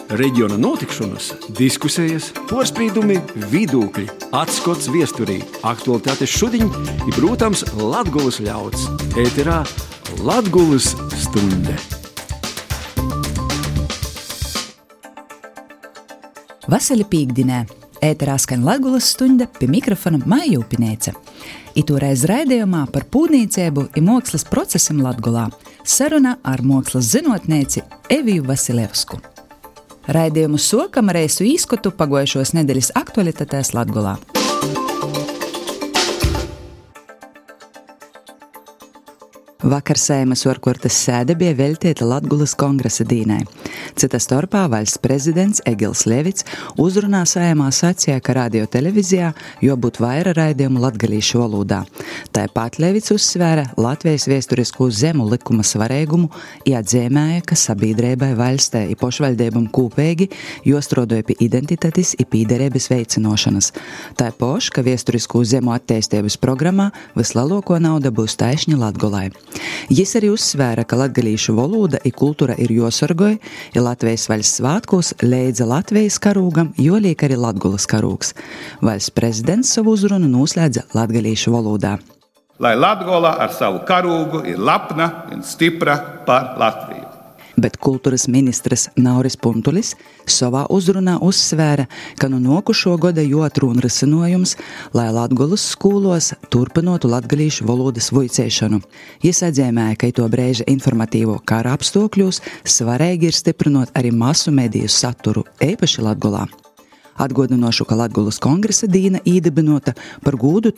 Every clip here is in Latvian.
reģiona notikšanas, diskusijas, porspīdumi, vidūkļi, atskots viesturī, aktualitātes šudiņ i, protams, Latgulas ļauds. Ēterā Latgulas stunde. Vasali pīkdinē. Ēterā skan Latgulas stunde, pie mikrofona Maija Upinēce. Itūreiz raidījumā par pūdnīceibu i mākslas procesam Latgulā saruna ar mākslas zinotnēci Eviju Vasilevsku. Raidījumu sokam ar eisu īskotu pagojušos nedēļas aktualitātēs Latgulā. Vakar Seimas orkortas sēde bija veltīta Latgulas kongresa dīnai. Cita starpā valsts prezidents Egils Levits uzrunā Saeimā sacīja, ka radio televizijā jābūt vaira raidījumu latgalīšu valodā. Tāpat Levits uzsvēra Latvijas viesturiskū zemu likuma svarīgumu i atzīmēja, ka sabiedrībai, valstī i pošvaldībam kūpīgi jostrādoja pie identitātes i pīderības veicinošanas. Tāpat, ka viesturiskū zemu attīstības programmā vislielāko nauda būs taišņi Latgulai. Jis arī uzsvēra, ka latgalīšu valoda i kultūra ir josorgoj, i Latvijas valsts svātkos leidza Latvijas karūgam, jo liek arī Latgulas karūgs. Valsts prezidents savu uzrunu noslēdza latgalīšu valodā. Lai Latgola ar savu karūgu ir lapna un stipra par Latviju. Bet kultūras ministrs Nauris Puntulis savā uzrunā uzsvēra, ka no nokušo gada jāatrūn risinojums, lai Latgulas skūlos turpinotu latgalīšu valodas vuicēšanu. Jis atzīmēja, ka to brēža informatīvo kara apstākļos svarīgi ir stiprinot arī masu mediju saturu, eipaši Latgulā. Atgādinošu, ka Latgulas kongresa dīna īdibinota par gūdu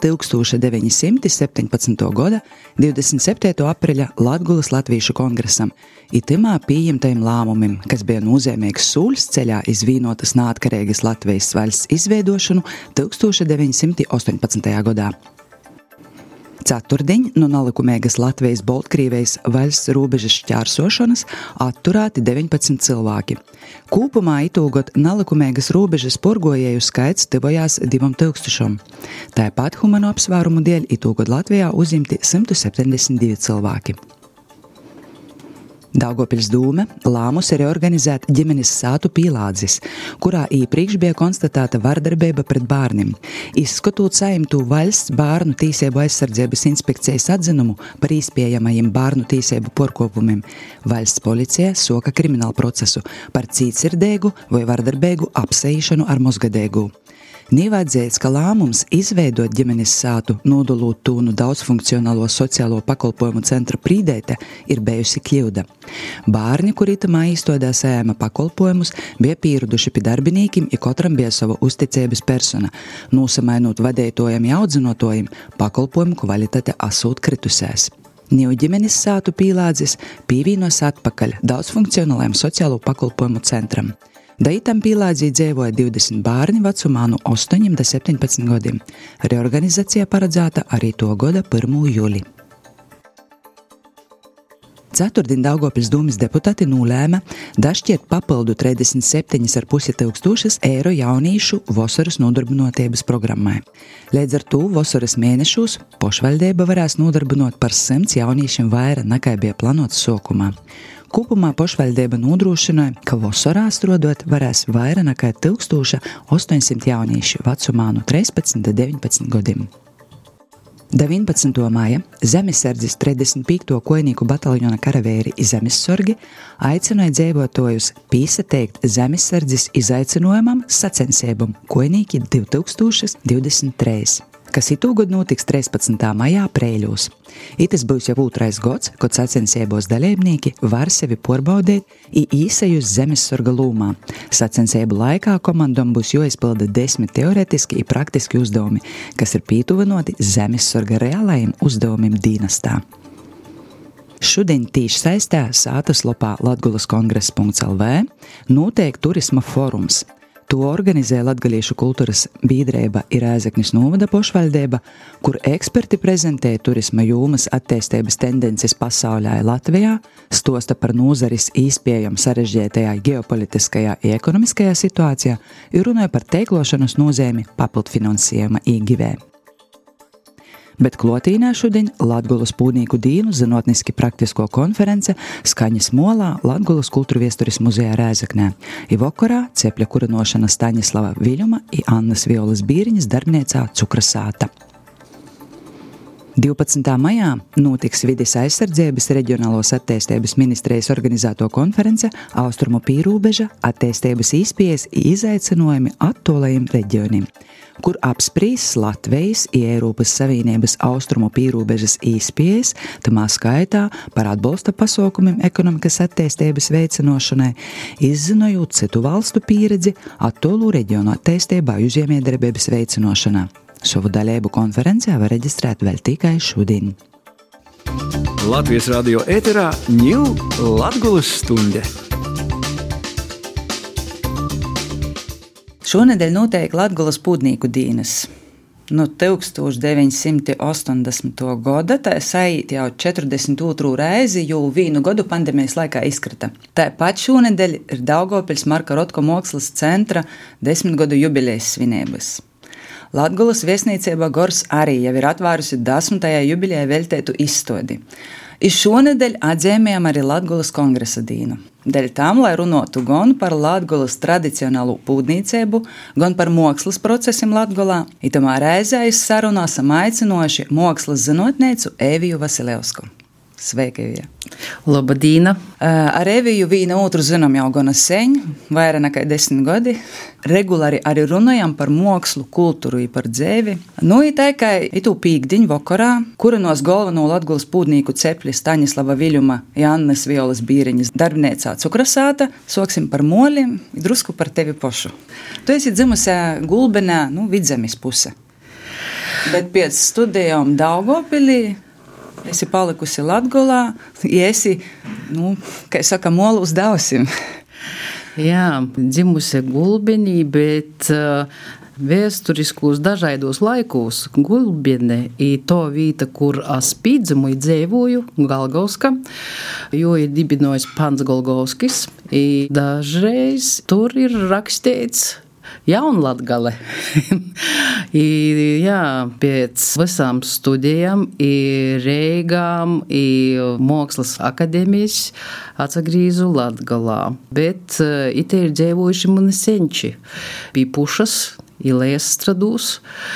1917. gada 27. apriļa Latgulas latvīšu kongresam, itimā pieņemtajiem lēmumiem, kas bija nozīmīgs sūļs ceļā iz vīnotas neatkarīgas Latvijas valsts izveidošanu 1918. gadā. Ceturtdiņ no nelikumīgas Latvijas Baltkrievijas valsts robežas šķērsošanas atturēti 19 cilvēki. Kūpumā itūgot nelikumīgas robežas porgojēju skaits tivojās 2000. Tāpat humano apsvērumu dēļ itūgot Latvijā uzimti 172 cilvēki. Daugavpils dūme lēmusi reorganizēt ģimenes sātu pīlādzis, kurā īpriekš bija konstatēta vardarbība pret bērniem. Izskatot saimtū valsts bērnu tīsību aizsardzības inspekcijas atzinumu par iespējamajiem bērnu tīsību porkopumiem, valsts policija soka kriminālu procesu par cītsirdēgu vai vardarbīgu apseīšanu ar mozgadēgu. Nīvādzēts, ka lēmums izveidot ģimenes sātu nodalot tūnu daudzfunkcionālo sociālo pakalpojumu centra Prīdēte ir bijusi kļūda. Bērni, kuri itamā īstodā Saeima pakalpojumus, bija pieruduši pie darbinīkim, i katram bija sava uzticības persona, nūsamainot vadētojam i audzinotojam, pakalpojumu kvalitāte asūt kritusēs. New ģimenes sātu pīlādzis pīvīnos atpakaļ daudzfunkcionālajam sociālo pakalpojumu centram. Daitam pīlādzī dzīvoja 20 bērni vecumā no 8 do 17 gadiem. Reorganizācija paredzēta arī to gada 1. jūli. Ceturtdien Daugavpils dūmes deputāti nolēma dašķiet papildu 37,5 tūkstošus eiro jaunīšu vasaras nodarbinotības programmai. Līdz ar to vasaras mēnešos pošvaldība varēs nodarbinot par 100 jaunīšiem vaira nekā bija planots sokumā. Kopumā pošvaldība nodrošināja, ka vasarā strādot varēs vairāk nekā 1800 jaunīšu vecumā no 13 do 19 gadiem. 19. māja Zemesardzes 35. kojnieku bataljona karavēri i zemessorgi aicināja dzīvotājus pīsateikt Zemesardzes izaicinājumam sacensībam Kojnieki 2023. kas itūgod notiks 13. maijā Prēļos. Itis būs jau otrais gads, kad sacensībos dalībnieki var sevi porbaudīt i īsajus zemessorga lūmā. Sacensību laikā komandam būs jāizpilda 10 teoretiski i praktiski uzdevumi, kas ir pītuvinoti zemessorga reālajiem uzdevumiem dīnastā. Šodien tīši saistē sātaslopā latgulaskongress.lv notiek turisma forums. To organizē Latgalīšu kultūras biedrība ir Rēzeknis novada pošvaldība, kur eksperti prezentē turisma jomas attīstības tendences pasaulē Latvijā, stosta par nozares iespējam sarežģītajā ģeopolitiskajā un ekonomiskajā situācijā un runāja par teiklošanas nozīmi papildfinansējuma ieguvē. Bet klotīnā šodien Latgolas pūdnīku dīnu zinotniski praktisko konference Skaņas molā Latgolas kultūrviesturis muzejā Rēzeknē. I vokorā cepļa kurinošana Staņislava Viļuma i Annas Violas Bīriņas darbniecā Cukrasāta. 12. maijā notiks Vides aizsardzības reģionālos attīstības ministrijas organizēto konference Austrumu pīrūbeža attīstības īspējas i izaicinojumi attolajiem reģionim, kur apsprīs Latvijas i Eiropas Savienības austrumu pīrūbežas īspējas, tamā skaitā par atbalsta pasaukumiem ekonomikas attīstības veicinošanai, izzinojot citu valstu pieredzi attolu reģionu attīstībā uzņēmējdarbības veicinošanā. Savu dalību konferencē var reģistrēt vēl tikai šodien. Latvijas radio ēterā ņū Latgolas stunde. Šonedēļ notiek Latgolas pūdnīku dīnas. 1980. gada, tā saīt jau 42. reizi, jo vienu gadu pandēmijas laikā izkrita. Tāpat šonedēļ ir Daugavpils Marka Rotko mākslas centra 10 gadu jubilejas svinības. Latgolas viesnīcība Gors arī jau ir atvērusi 10. jubilejai veltētu izstādi. I šonedēļ atzīmējam arī Latgolas kongresa dīnu. Dēļ tam, lai runātu gan par Latgolas tradicionālu pūdnīcību, gan par mākslas procesiem Latgolā, itamā reizē sarunā esam aicinoši mākslas zinotneicu Eviju Vasilevsku. Sveika, Evija! Labadīna! Ar Eviju viena otru zinām jau gana seņ, vairāk nekā 10 gadi. Regulāri arī runājam par mākslu, kultūru i par dzēvi. I tā kā itū pīkdiņ vakarā, kurinos galveno Latgolas pūdnīku cepļi Staņislava Viļuma i Annas Violas Bīriņas darbniecā Cukrasāta, soksim par molim i drusku par tevi pošu. Tu esi dzimusi Gulbenē, Vidzemes puse. Bet pēc studijām Daugavpilī esi palikusi Latgolā, esi, kā saka, molu uz dausim. Jā, dzimusi Gulbenī, bet vēsturiskos dažādos laikos Gulbene ir to vieta, kur es pīdzimu i dzēvoju, Galgauska, jo ir dibinojis Pants Golgovskis. Dažreiz tur ir rakstīts Jaunlatgale. Jā, pēc visām studijām, Reigām, Mākslas akadēmijas atsagrīzu Latgalā. Bet ite ir dzēvojuši mani senči. Pie pušas, Iesstradūs,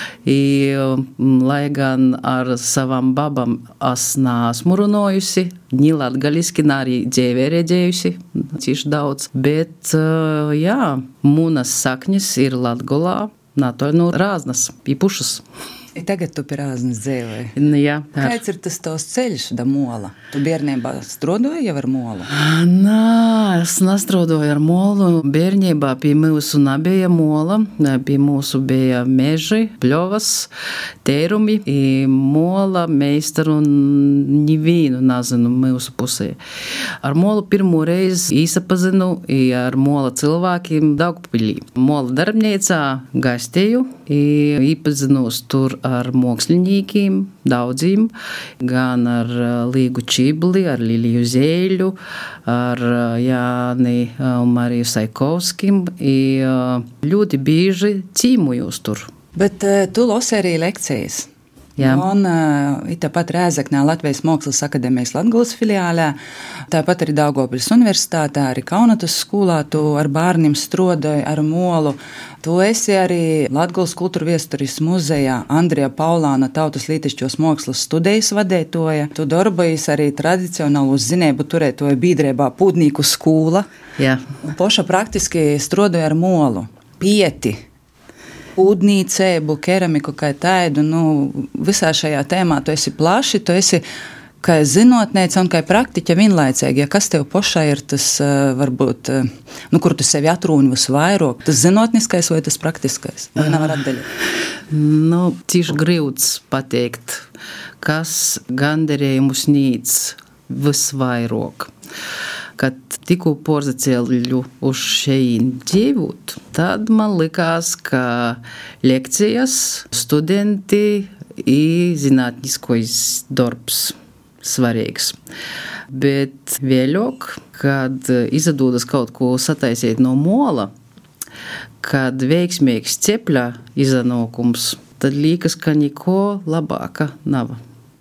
lai gan ar savām babām es neesmu runājusi, ni latgaliski, ni arī dzēvē redzējusi, cīši daudz, bet jā, munas sakņas ir Latgolā, to no Rāznas, pie pušas. I tagad tu pie Rāznas dzēvēji. Jā. Kāds ir tas tavs ceļš da mola? Tu bērnībā strādāji jau ar molu? Nā, es nestrādāju ar molu. Bērnībā pie mūsu nebija mola, pie mūsu bija meži, pļovas, tērumi. Mola meistaru nevienu nezinu mūsu pusē. Ar molu pirmo reizi īsapazinu ar mola cilvēkiem Daugavpilī. Mola darbniecā gastēju, īpazinos tur ar māksliniekiem, daudziem, gan ar Līgu Čibli, ar Liliju Zēļu, ar Jāni Mariju Saikovskim. Ļoti bieži cīmojos tur. Bet tu lasi arī lekcijas. Jā. Un tāpat Rēzeknē Latvijas Mākslas akadēmijas Latgolas filiālē, tāpat arī Daugavpils universitātē, arī Kaunatas skolā tu ar bērniem strādāji ar molu. Tu esi arī Latgolas kultūrviesturis muzejā Andrija Paulāna Tautas lītišķos mākslas studijas vadētoja. Tu darbojies arī tradicionālu zinību turētoja biedrībā Pūdnīku skola. Jā. Poša praktiski strādāja ar molu. Pieti. Pūdnīcēbu, keramiku kā tādu, visā šajā tēmā tu esi plaši, tu esi kā zinotnēca un kā praktiķa vienlaicīgi. Ja kas tev pošā ir tas, varbūt, kur tu sevi atrūni visvairāk, tas zinotniskais vai tas praktiskais? Vai nevar atdaļot? Tieši grūts pateikt, kas gandarējumu sniedz visvairāk. Kad tikko porzacēļu uz šeit dzīvot, tad man likās, ka lekcijas, studenti i zinātniskais darbs svarīgs. Bet vēlāk, kad izdodas kaut ko sataisīt no mola, kad veiksmīgs cepļa iznākums tad liekas, ka neko labāka nav.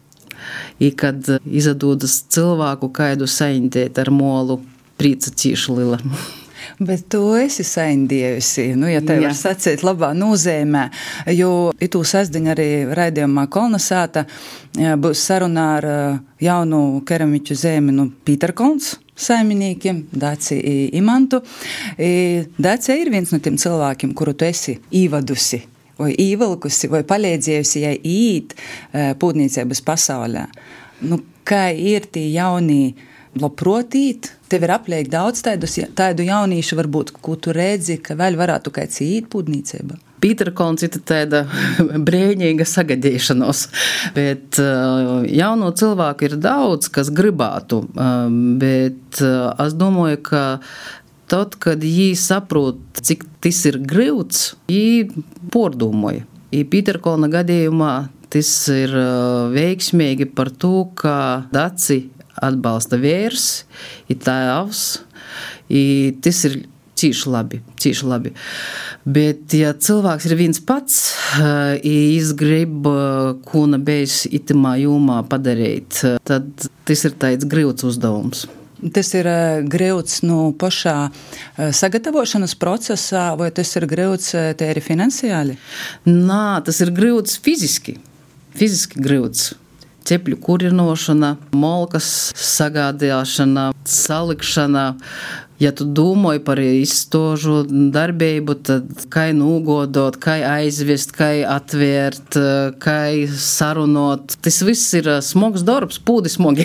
I kad izdodas cilvēku kaidu saindēt ar molu, prīca cīši lila. Bet tu esi saindējusi, ja tev var sacīt labā nozīmē, jo itū sestdiņa arī raidījumā Kolnasāta būs sarunā ar jaunu keramiķu zēminu Pīterkolns saimniekiem, Daci Imantu. Daci ir viens no tiem cilvēkiem, kuru tu esi īvadusi, vai īvalkusi, vai palīdzējusi jai īt pūdniecības pasaulē. Kā ir tie jaunī labprotīt? Tev ir apliek daudz tādu jaunīšu, varbūt, ko tu redzi, ka vēl varētu kāds īt pūdniecībā. Pīterkolns ir tāda brēņīga sagadīšanos, bet jauno cilvēku ir daudz, kas gribētu, bet es domāju, ka tad, kad jī saprot, cik tas ir grūts, jī pordūmoja. I Pīterkolna gadījumā tas ir veiksmīgi par to, ka Daci atbalsta vērs, ir tēvs, ir tas ir cīši labi. Bet, ja cilvēks ir viens pats, es gribu kūna beigas itimā jūmā padarīt, tad tas ir tāds grūts uzdevums. Tas ir grūts pašā sagatavošanas procesā, vai tas ir grūts tēri finansiāli? Nā, tas ir grūts fiziski grūts. Cepļu kurinošana, molkas sagādāšana, salikšana. Ja tu domāji par izstožu darbību, tad kā nūgodot, kā aizvest, kā atvērt, kā sarunot. Tas viss ir smogs darbs, pūdi smogi.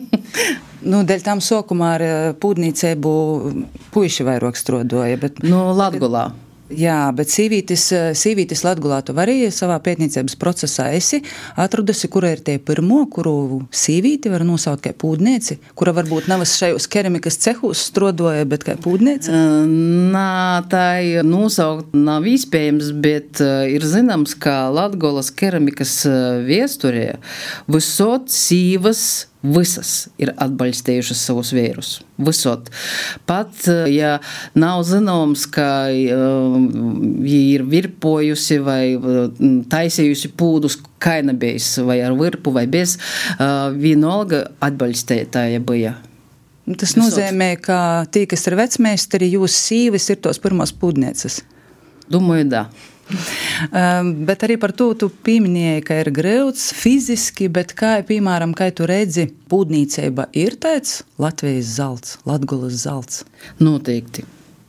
Dēļ tam sokumā ar pūdnīcēbu puiši vairāk strodoja. Latgolā. Jā, bet sīvītis Latgolā tu arī savā pētniecības procesā esi atradusi, kura ir tie pirmo, kuru sīvīti var nosaukt kā pūdnieci, kura varbūt nav šajos keramikas cehūs strodoja, bet kā pūdnieci? Nā, tā ir nosaukt nav iespējams, bet ir zināms, ka Latgolas keramikas viesturē visot sīvas visas ir atbalstījušas savus vērus. Visot. Pat, ja nav zināms, ka viņi ir virpojusi vai taisījusi pūdus kainabējs vai ar virpu vai bez, vienalga atbalstītāja bija. Tas nozīmē, ka tie, kas ir vecmeistari, jūs sīvis ir tos pirmos pūdnieces? Domāju, da. Bet arī par to tu pieminēji, ka ir grūts fiziski, bet kā, piemēram, kā tu redzi, pūdnīceiba ir tāds Latvijas zelts, Latgolas zelts? Noteikti.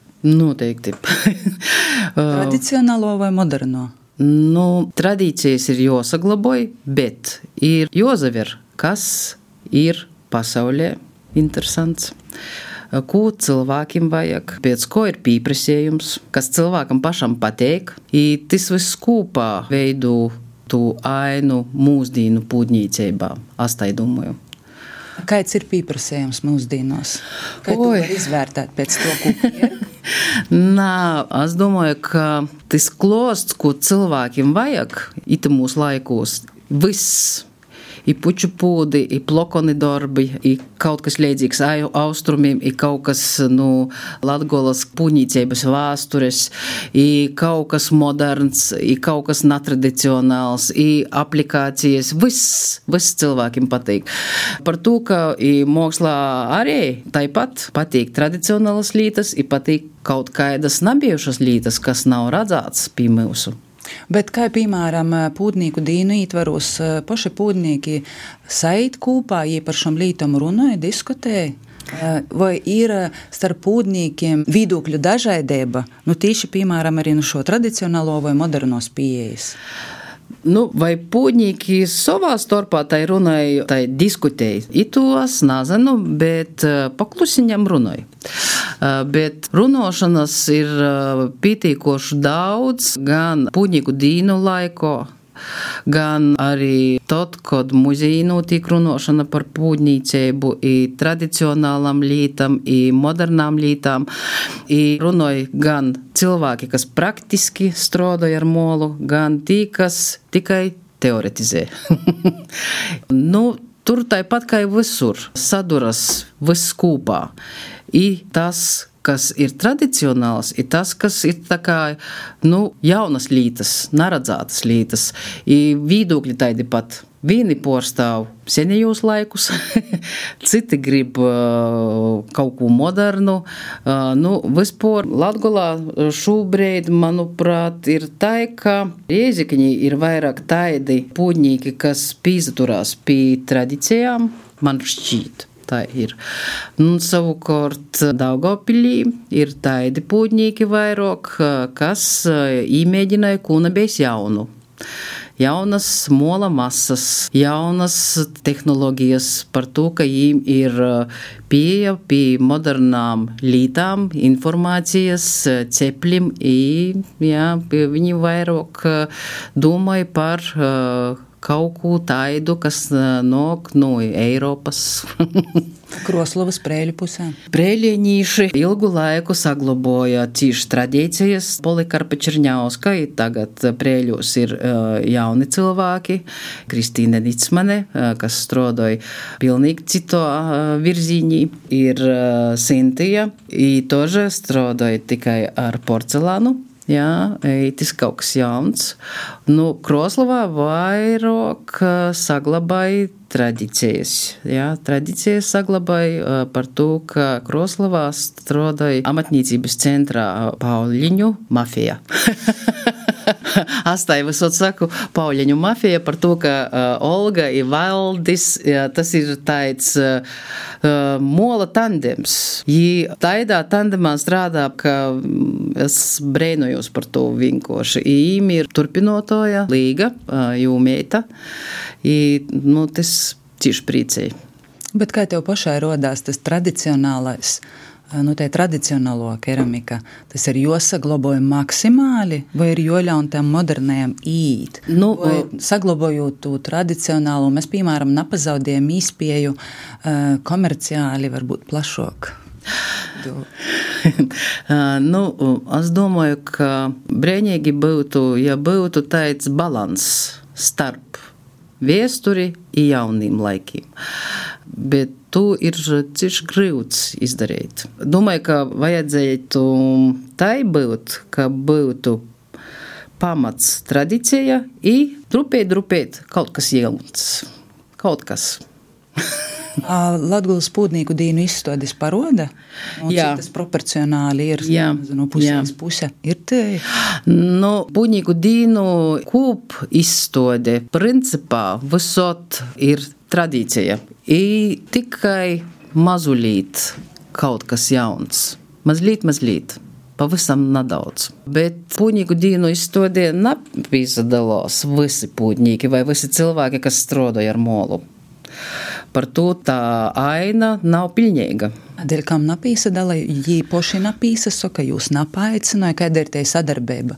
Tradicionālo vai moderno? Tradīcijas ir jāsaglabāj, bet ir jāsaver, kas ir pasaulē interesants. Ko cilvēkiem vajag, pēc ko ir pieprasījums, kas cilvēkam pašam pateik. I tas viss kopā veido tu ainu mūsdīnu pūdnīceībā, es tā domāju. Kāds ir pieprasījums mūsdīnos? Kā tu vari izvērtēt pēc to, ko ir? Nā, es domāju, ka tas klosts, ko cilvēkiem vajag itamūs laikos, viss. I puču pūdi, i plokoni darbi, i kaut kas līdzīgs austrumiem, i kaut kas Latgolas pūdniecības vēstures, i kaut kas moderns, i kaut kas netradicionāls, i aplikācijas. Viss cilvēkiem patīk. Par to, ka i mākslā arī tāpat patīk tradicionālas lietas, i patīk kaut kādas nebijušas lietas, kas nav redzēts pie mūsu. Bet kā, piemēram, pūdnīku dīnu ietvaros, paši pūdnīki saīt kūpā, ja par šom lītom runāja, diskutēja? Vai ir starp pūdnīkiem viedokļu dažādība, tīši, piemēram, arī šo tradicionālo vai modernos pieejas? Vai pūdnīki savā starpā tai runāja, tai diskutēja? Itu es nezinu, bet paklusiņam runāja. Bet runāšanas ir pietiekoši daudz, gan pūdnīku dīnu laiko, gan arī tad, kad muzejā notiek runāšana par pūdnīceibu, i tradicionālām lietām, i modernām lietām. I runāja gan cilvēki, kas praktiski strādāja ar molu, gan tie, kas tikai teoretizē. Tur tāpat kā visur saduras viss kopā. I tas, kas ir tradicionāls, ir tas, kas ir tā kā, jaunas lītas, naradzātas lītas, ir vīdokļi taidi pat. Vieni porstāv senējos laikus, citi grib kaut ko modernu. Vispār Latgolā šobrīd, manuprāt, ir tā, ka Rēzekņī ir vairāk taidi pūdnīki, kas pīzaturās pie tradicijām, man šķīt. Tā ir. Savukārt Daugavpilī ir taidi pūdnīki vairāk, kas īmēģināja kūnabēs jaunu. Jaunas mola masas, jaunas tehnoloģijas par to, ka viņiem ir pieeja pie modernām lītām, informācijas, ceplim, viņi vairāk domāja par kaut ko taidu, kas nāk no Eiropas. Kroslovas Prēļu pusē. Prēļienīši ilgu laiku saglaboja tīši tradīcijas. Polikarpa Čerņauska, tagad Prēļos ir jauni cilvēki. Kristīne Nicmane, kas strādāja pilnīgi cito virzīņī, ir Sintija. I tože strādāja tikai ar porcelānu. Jā, tas kaut kas jauns. Kroslavā vairāk saglabāja tradīcijas. Jā, tradīcijas saglabāja par to, ka Kroslavā strādāja amatniecības centrā Pauļiņu mafija. Astai visot saku Pauļiņu mafija par to, ka Olga i Valdis, tas ir tāds mola tandems. Jī taidā tandemā strādā, ka es brēnojos par to vienkoši. Jīm ir turpinotoja līga, jūmeita. Tas tieši priecēja. Bet kā tev pašai rodās tas tradicionālais, tā tradicionālo keramika, tas ir jāsaglaboja maksimāli, vai ir jāļaun tām modernajām īt? Vai saglabojot to tradicionālo, mēs, piemēram, napazaudējam īspēju komerciāli, varbūt plašāk? Es domāju, ka brēņīgi būtu, ja būtu tāds balans starp vēsturi i jauniem laikiem. Bet to ir cieši grūts izdarīt. Domāju, ka vajadzētu tai būt, ka būtu pamats tradīcija i drupēt kaut kas jauns. Kaut kas. Latgulas pūdnīku dīnu izstādes paroda? Jā. Cik tas proporcionāli ir? Puse ir te? Pūdnīku dīnu kūp izstāde principā visot ir tradīcija. I tikai mazulīt kaut kas jauns. Mazlīt. Pavisam nedaudz. Bet pūdnīku dīnu izstādē nepīsadalās visi pūdnīki vai visi cilvēki, kas strādāja ar molu. Par to tā aina nav pilnīga. Dēļ kam napīsadala, jī poši napīsaso, ka jūs napaicināja, kāda ir te sadarbība?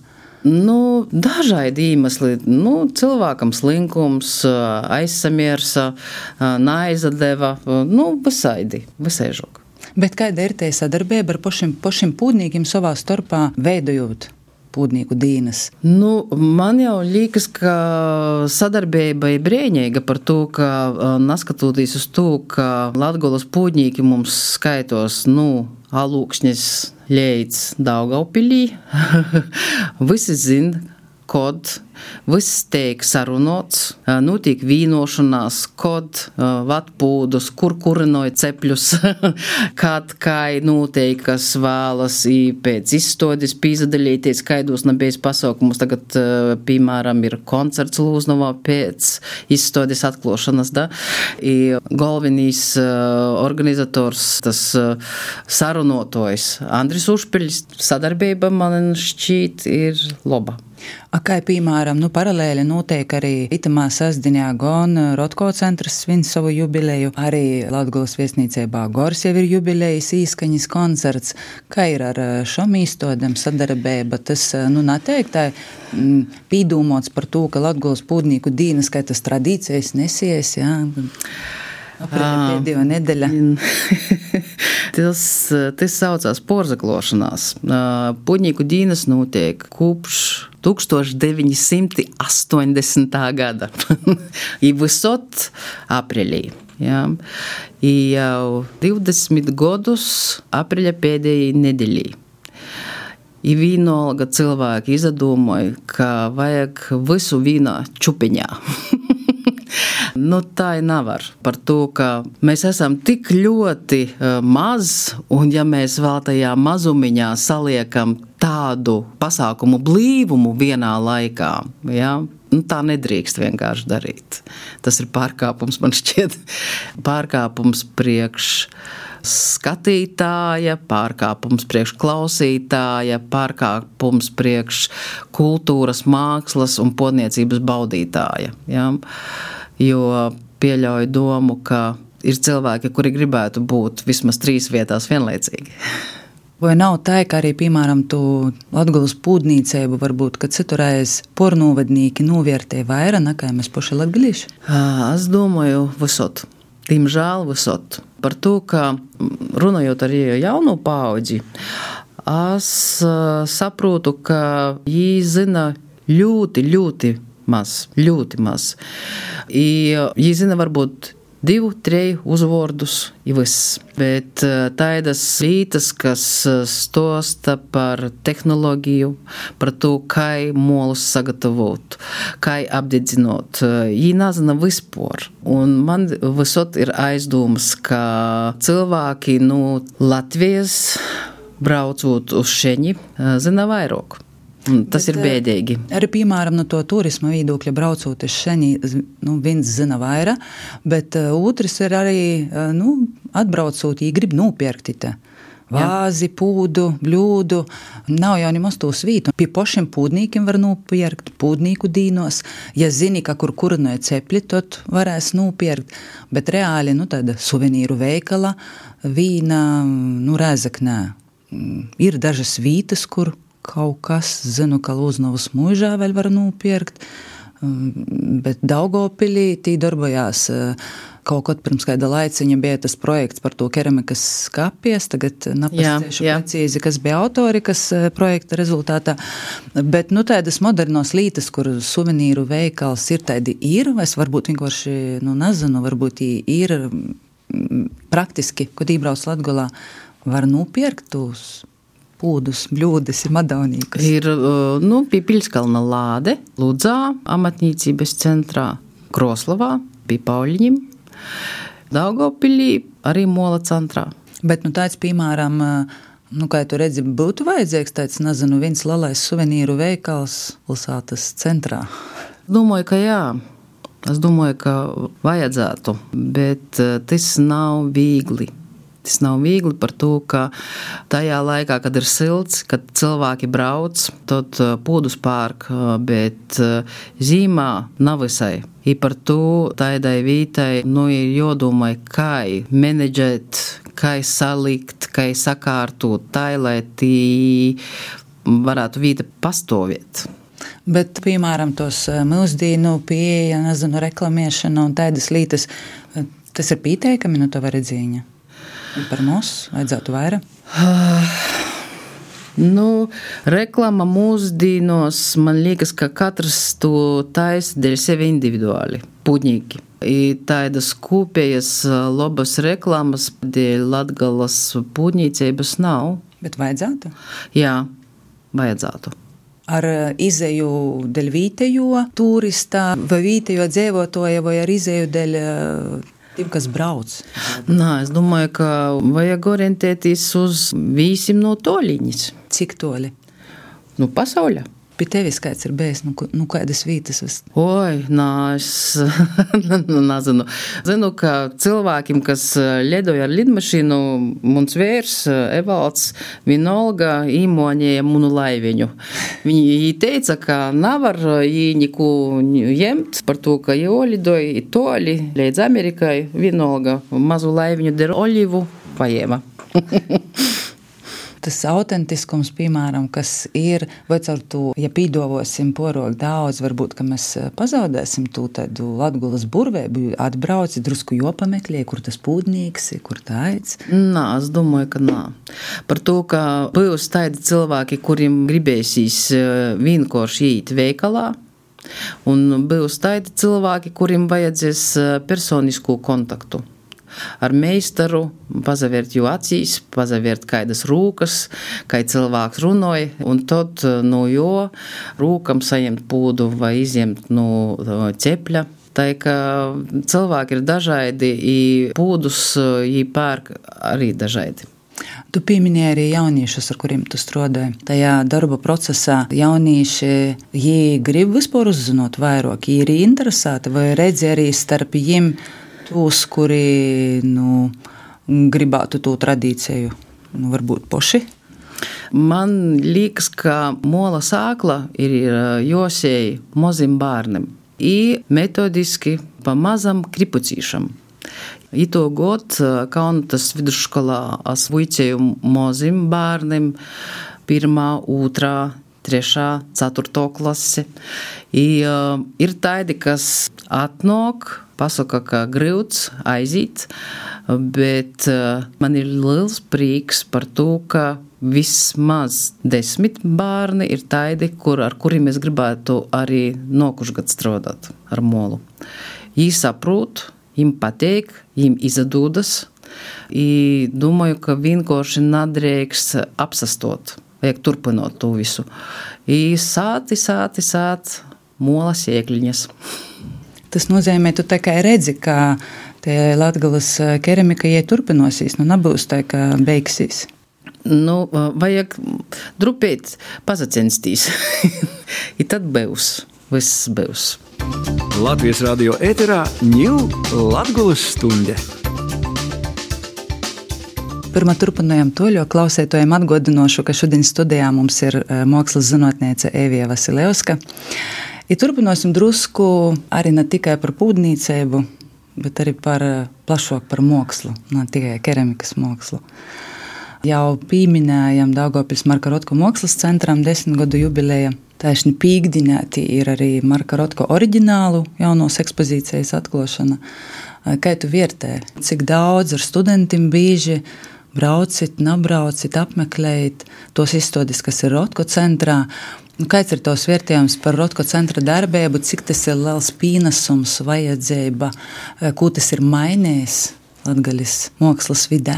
Dažādi iemesli. Cilvēkam slinkums, aizsamiersa, naizdeva, visaižok. Bet kāda ir te sadarbība ar pošim pūdnīkim savā starpā veidojot pūdnīku dīnas? Man jau liekas, ka sadarbība ir brēņīga par to, ka neskatoties uz to, ka Latgolas pūdnīki mums skaitos, Alūksnis līdz Daugavpilī. Visi zina, kod, viss tiek sarunots, notiek vīnošanās, kod, vatpūdus, kur kurinoja cepļus, kad kai notiek, kas vēlas pēc izstādes pīzadalīties, kaidos nebēs pasaukumus. Tagad, piemēram, ir koncerts Lūznavā pēc izstādes atklošanas, da? Galvenīs organizators, tas sarunotojs Andris Ušpiļs, sadarbība man šķīt ir loba. Kā piemēram, paralēli notiek arī itamā sasdiņā gan Rotko centrs svin savu jubileju, arī Latgulas viesnīcībā Gors jau ir jubilejas īskaņas koncerts. Kā ir ar šom īstodam sadarbība? Tas, noteikti pīdūmots par to, ka Latgulas pūdnīku dīnas, kā tas tradīcijas nesies, jā? Pēdējo nedēļa. Tas saucās porzaklošanās. Pūdnīku dīnas notiek kopš 1980. gada. I visot aprīlī. Jā. Jau 20 gadus aprīļa pēdējai nedēļai. I vienalga cilvēki izdomāja, ka vajag visu vīnā čupiņā. Tā nevar. Par to, ka mēs esam tik ļoti maz, un ja mēs vēl tajā mazumiņā saliekam tādu pasākumu blīvumu vienā laikā, ja? Tā nedrīkst vienkārši darīt. Tas ir pārkāpums, man šķiet. Pārkāpums priekš skatītāja, pārkāpums priekš klausītāja, pārkāpums priekš kultūras, mākslas un podniecības baudītāja. Ja? Jo pieļauju domu, ka ir cilvēki, kuri gribētu būt vismaz 3 vietās vienlaicīgi. Vai nav tā, ka arī, piemēram, tu Latgulas pūdnīceibu varbūt, kad citurēs pornūvadnīki novērtē vaira, nekā mēs paši latgalīši? Es domāju, visot. Diemžēl visot. Par to, ka runājot ar jauno paudzi, es saprotu, ka viņi zina ļoti maz. Viņi zina varbūt 2-3 uzvārdus ir viss. Bet tādas lītas, kas stosta par tehnoloģiju, par to, kā molus sagatavot, kā apdedzinot, viņi nezina vispār. Un man visot ir aizdomas, ka cilvēki no Latvijas braucot uz šeņi zina vairāk. Tas ir bēdīgi. Arī, piemēram, no to turisma viedokļa braucot uz šeņi, viens zina vaira, bet otrs ir arī, atbraucot, viņi grib nopirkt te. Vāzi, pūdu, bļūdu, nav jau nemaz to svītu. Pie pašiem pūdnīkiem var nopirkt, pūdnīku dīnos. Ja zini, ka kur kurinoja cepļi, tad varēs nopirkt. Bet reāli, tāda suvenīru veikala, vīna, Rēzeknē. Ir dažas vītas, kur kaut kas, zinu, ka Lūznavas mūžā vēl var nopirkt, bet Daugavpilī tī darbojās kaut kad pirms kāda laiciņa bija tas projekts par to keramikas skapies, tagad napasciešu precīzi, kas bija autori, kas projekta rezultātā, bet tādas modernos lītas, kur suvenīru veikals ir tādi es varbūt vienkārši, nezinu, varbūt ir praktiski, kad ībrauc Latgolā, var nopirkt tos pūdus, bļūdes, madonīkus. Ir pie Piļskalna Lāde, Ludzā, amatniecības centrā, Kroslavā, pie Pauļiņim, Daugavpilī, arī Mola centrā. Bet, tāds, piemēram, kā tu redzi, būtu vajadzīgs tāds, nezinu, viens lielais suvenīru veikals pilsētas centrā? Domāju, ka jā. Es domāju, ka vajadzētu, bet tas nav viegli. Tas nav viegli par to, ka tajā laikā, kad ir silts, kad cilvēki brauc, tad pūdus pērk, bet zīmā nav visai. I par to tādai vītai, ir jādomā, kā menedžēt, kā salikt, kā sakārtot, tā, lai tī varētu vīta pastāvēt. Bet, piemēram, tos mūsdienu pieeja, nezinu, reklamēšana un tādas lītas, tas ir pieteikami no tava redzīņa? Par mums vajadzētu vairāk? Reklama mūsdienos, man liekas, ka katrs to taisa dēļ sevi individuāli, pūdņīgi. Tādas kopējas labas reklamas dēļ Latgalas pūdņīcības nav. Bet vajadzētu? Jā, vajadzētu. Ar izēju dēļ vītejo turista, vai vītejo dzēvotoja, vai ar izēju dēļ tiem, kas brauc? Es domāju, ka vajag orientēties uz vīsim no toļiņas. Cik toļi? Pasauļa. Pie tevis kāds ir bijis, kādas vītas? Oi, es nezinu. Zinu, ka cilvēkiem, kas ļedoja ar lidmašīnu, mums vērs Evalds vienalga īmoņēja munu laiviņu. Viņi teica, ka nevar īņiku ņemt par to, ka jolidoja toļi līdz Amerikai vienalga mazu laiviņu der olivu paēma. Tas autentiskums, piemēram, kas ir, vai caur to, ja pīdovosim porok daudz, varbūt, ka mēs pazaudēsim to tādu Latgulas burvēbu, atbrauci, drusku jopameklē, kur tas pūdnīgs, kur tāds? Es domāju, ka nā. Par to, ka būs tādi cilvēki, kuriem gribēsīs vienkārši īt veikalā, Un būs tādi cilvēki, kuriem vajadzēs personisku kontaktu. Ar meistaru pazavērt jau acīs, pazavērt kaidas rūkas, kai cilvēks runāja, un tad no jo rūkam saņemt pūdu vai izņemt no cepļa. Tā ka cilvēki ir dažādi, pūdus pērk arī dažādi. Tu pieminēji arī jauniešus, ar kuriem tu strādāji. Tajā darba procesā jaunieši, viņi grib vispār uzzināt vairāk, viņi ir interesēti, vai redzi arī starp viņiem tos, kuri gribētu to tradīciju, varbūt poši? Man liekas, ka mola sākla ir josēji mazim bārnim. I metodiski pa mazam kripucīšam. Ito god Kaunas vidusskolā es vuicēju mazim bārnim 1., 2., 3., 4. klase. Ir tādi, kas atnāk, pasaka, ka grūts aiziet, bet man ir liels prieks par to, ka vismaz 10 bērni ir tādi, ar kuriem es gribētu arī nākošgad strādāt ar molu. Viņi saprot, viņiem patīk, viņiem izdodas. Domāju, ka vienkārši nedrīkst apsastot, vajag turpināt to visu. Sāt mola sēkliņas. Tas nozīmē, tu tā kā redzi, ka tie Latgales keramika turpinosies, nebūs tā, ka beigsies. Vajag drupēt pazacensties. I tad būs, viss būs. Latvijas radio ēterā ņū Latgulas stunde. Pirmā turpinājuma toļo klausētojiem atgādinošu, ka šodien studijā mums ir mākslas zinātniece Evija Vasilevska. Turpināsim drusku arī ne tikai par pūdniecību, bet arī plašāk par mākslu, ne tikai keramikas mākslu. Jau pieminējam Daugavpils Marka Rotko mākslas centram 10 gadu jubileja. Taisni pīkdiņāti ir arī Marka Rotko oriģinālu jaunos ekspozīcijas atklāšana. Kā tu vērtē, cik daudz ar studentiem bieži braucit, nabraucit, apmeklējit tos izstādes, kas ir Rotko centrā? Kāds ir tos vērtējums par Rotko centra darbību, cik tas ir liels pienesums, vajadzība, ko tas ir mainījis Latgales mākslas vidē?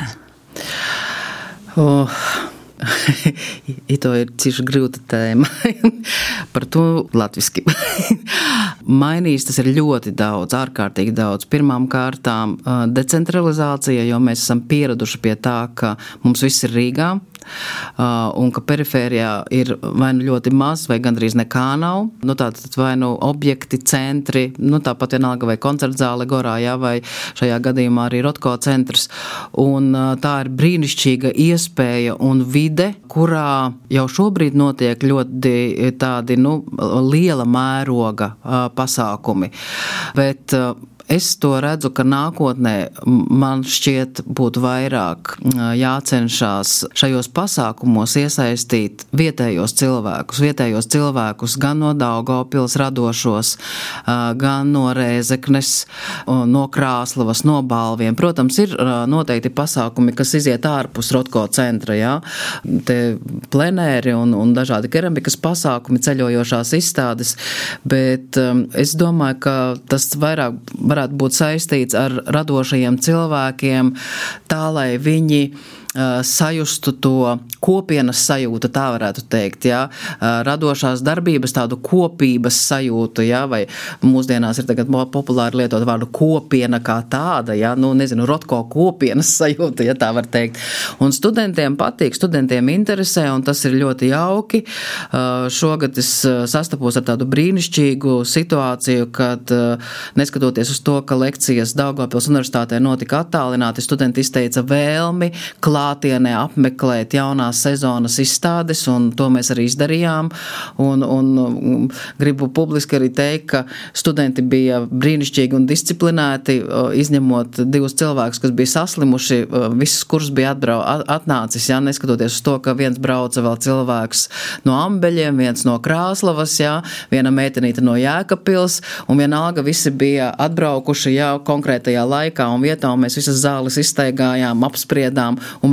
Ito ir cīši grūta tēma. Par to latviski. Mainījis tas ir ļoti daudz, ārkārtīgi daudz. Pirmām kārtām decentralizācija, jo mēs esam pieraduši pie tā, ka mums viss ir Rīgā. Un ka perifērijā ir vai nu ļoti maz, vai gandrīz nekā nav. Tātad vai nu objekti, centri, tāpat vienalga vai koncertzāle Gorā, vai šajā gadījumā arī Rotko centrs. Un tā ir brīnišķīga iespēja un vide, kurā jau šobrīd notiek ļoti tādi, liela mēroga pasākumi. Bet es to redzu, ka nākotnē man šķiet būtu vairāk jācenšas šajos pasākumos iesaistīt vietējos cilvēkus gan no Daugavpils radošos, gan no Rēzeknes, no Krāslavas, no Balviem. Protams, ir noteikti pasākumi, kas iziet ārpus Rotko centra, te plenēri un dažādi keramikas pasākumi, ceļojošās izstādes, bet es domāju, ka tas vairāk varētu būt saistīts ar radošajiem cilvēkiem, tā lai viņi sajustu to kopienas sajūtu, tā varētu teikt, radošās darbības tādu kopības sajūtu, vai mūsdienās ir tagad populāri lietot vārdu kopiena kā tāda, Rotko kopienas sajūta, tā var teikt. Un studentiem patīk, studentiem interesē, un tas ir ļoti jauki. Šogad es sastapos ar tādu brīnišķīgu situāciju, kad neskatoties uz to, ka lekcijas Daugavpils universitātē notika attālināti, studenti izteica vēlmi klātienē apmeklēt jaunās sezonas izstādes, un to mēs arī izdarījām. Un gribu publiski arī teikt, ka studenti bija brīnišķīgi un disciplinēti, izņemot 2 cilvēkus, kas bija saslimuši. Viss kurs bija atnācis, neskatoties uz to, ka viens brauca vēl cilvēks no Ambeļiem, viens no Krāslavas, viena meitenīte no Jēkabpils, un vienalga visi bija atbraukuši konkrētajā laikā un vietā, un mēs visas zāles izstaigājām, apspriedām, un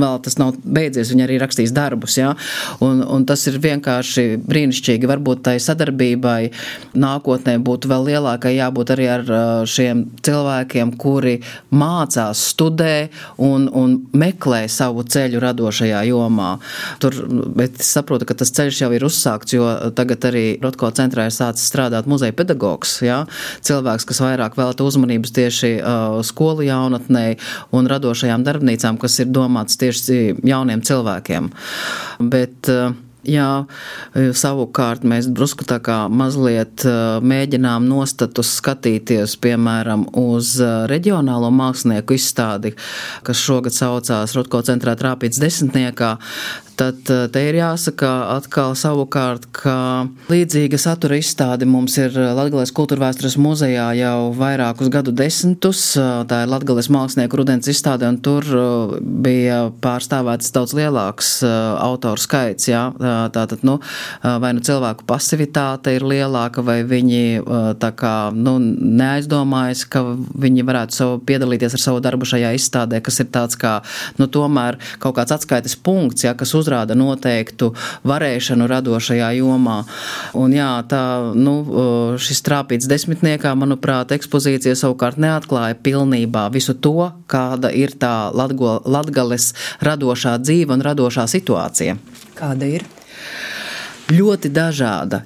vēl tas nav beidzies, viņi arī rakstīs darbus, jā. Un tas ir vienkārši brīnišķīgi. Varbūt tai sadarbībai nākotnē būtu vēl lielākai jābūt arī ar šiem cilvēkiem, kuri mācās, studē un meklē savu ceļu radošajā jomā. Bet es saprotu, ka tas ceļš jau ir uzsākts, jo tagad arī Rotko centrā ir sācis strādāt muzeja pedagogs, jā. Cilvēks, kas vairāk velta uzmanības tieši skolu jaunatnei un radošajām darbnīcām, kas ir domāts tieši jauniem cilvēkiem. Bet jā, savukārt mēs drusku tā kā mazliet mēģinām nostatus skatīties, piemēram, uz reģionālo mākslinieku izstādi, kas šogad saucās Rotko centrā Trāpīts desmitniekā. Tad te ir jāsaka atkal savukārt, ka līdzīga satura izstāde mums ir Latgales kultūrvēstures muzejā jau vairākus gadu desmitus. Tā ir Latgales mākslinieku rudens izstāde, un tur bija pārstāvēts daudz lielāks autoru skaits. Jā. Tātad, vai cilvēku pasivitāte ir lielāka, vai viņi tā kā, neaizdomājas, ka viņi varētu piedalīties ar savu darbu šajā izstādē, kas ir tāds kā, tomēr kaut kāds atskaites punkts, jā, kas uzrāda noteiktu varēšanu radošajā jomā. Un jā, šis Trāpīts desmitniekā, manuprāt, ekspozīcija savukārt neatklāja pilnībā visu to, kāda ir tā Latgales radošā dzīve un radošā situācija. Kāda ir? Ļoti dažāda.